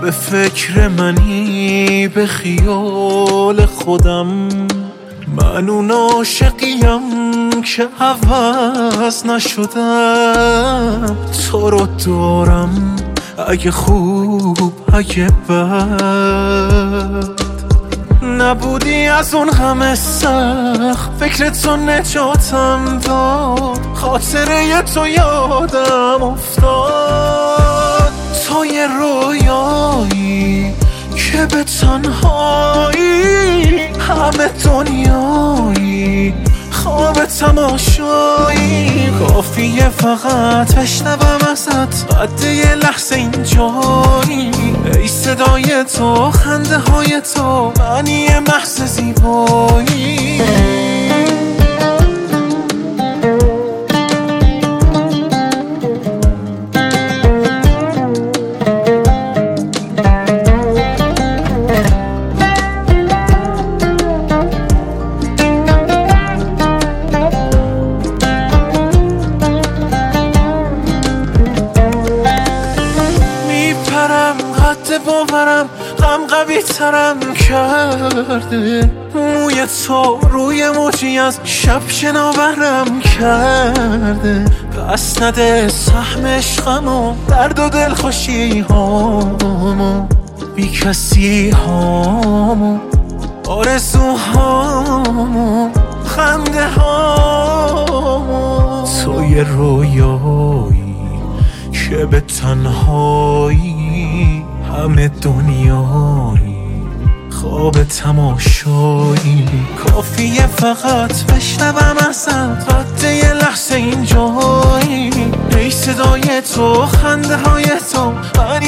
به فکر منی به خیال خودم، من اون عاشقیم که عوض نشدم. تو رو دارم اگه خوب اگه بد، نبودی از اون همه سخت فکر تو نجاتم داد. خاطره تو یادم افتاد، تو یه رویایی که به تنهایی همه دنیایی خواب تماشایی. کافیه فقط بشنوم ازت بعد یه لحظه اینجایی. ای صدای تو خنده های تو معنی محض زیبایی. باورم غم قوی ترم کرده، موی تو روی موجی از شب شناورم کرده. پس نده سهم عشقمو درد و دلخوشی هامو، بی کسی هامو آرزوهامو خنده هامو. تو یه رویایی که به تنهایی همه دنیایی خواب تماشایی. کافیه فقط بشنوم ازت بعد یه لحظه اینجایی. ای صدای تو خنده های تو